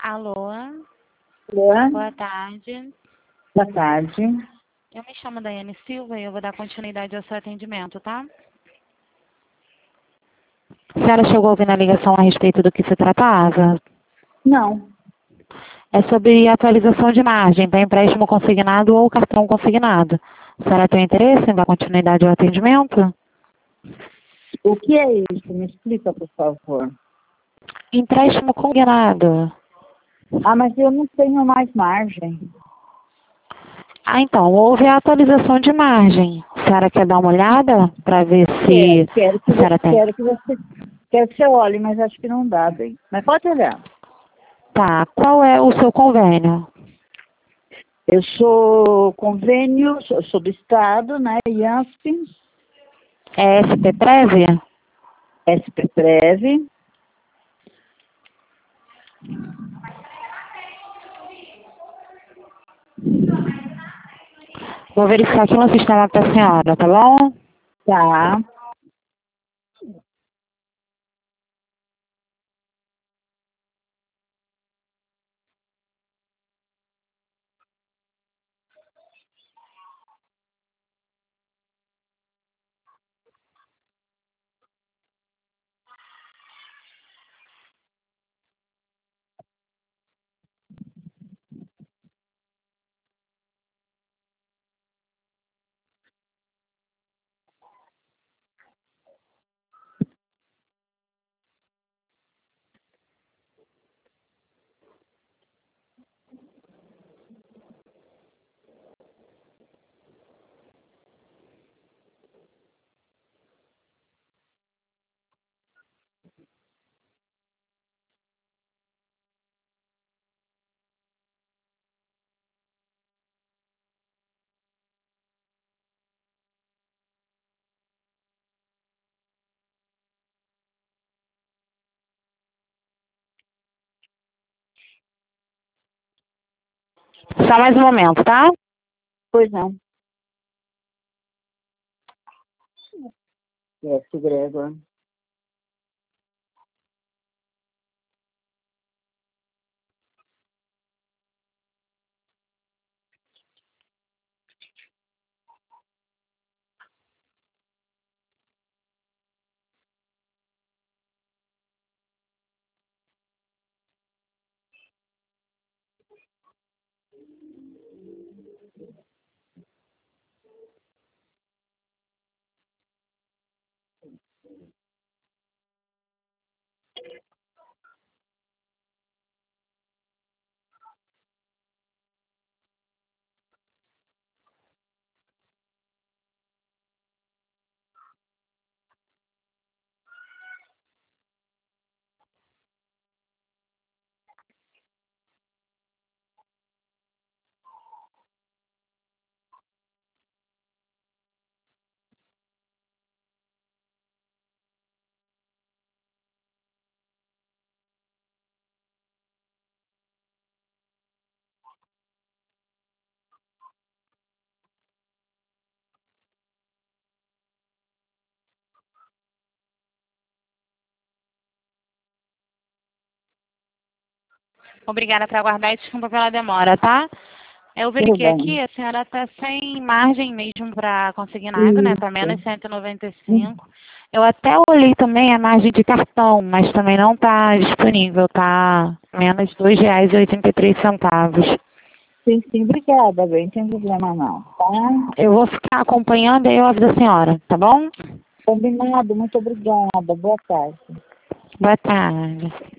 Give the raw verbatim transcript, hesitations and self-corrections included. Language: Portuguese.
Alô? Alô? Boa tarde. Boa tarde. Eu me chamo Daiane Silva e eu vou dar continuidade ao seu atendimento, tá? A senhora chegou a ouvir na ligação a respeito do que se tratava? Não. É sobre atualização de margem para empréstimo consignado ou cartão consignado. A senhora tem interesse em dar continuidade ao atendimento? O que é isso? Me explica, por favor. Empréstimo consignado. Ah, mas eu não tenho mais margem. Ah, então, houve a atualização de margem. A senhora quer dar uma olhada para ver se Quero, quero, que a senhora você, tem? quero, que você, quero que você olhe, mas acho que não dá, bem. Mas pode olhar. Tá, qual é o seu convênio? Eu sou convênio, sou, sou do Estado, né? I A N S P, É S P Prev? S P Prev. Vou verificar aqui no sistema para a senhora, tá bom? Tá. Só mais um momento, tá? Pois não. S. Gregor. Obrigada por aguardar e desculpa pela demora, tá? Eu Tudo verifiquei aqui, bem. a senhora está sem margem mesmo para consignado, né? Está menos Isso. cento e noventa e cinco. Eu até olhei também a margem de cartão, mas também não está disponível, tá? Menos dois reais e oitenta e três centavos. Sim, sim, obrigada, bem, não tem problema não, tá? Eu vou ficar acompanhando e aí eu aviso a senhora, tá bom? Combinado, muito obrigada, boa tarde. Boa tarde.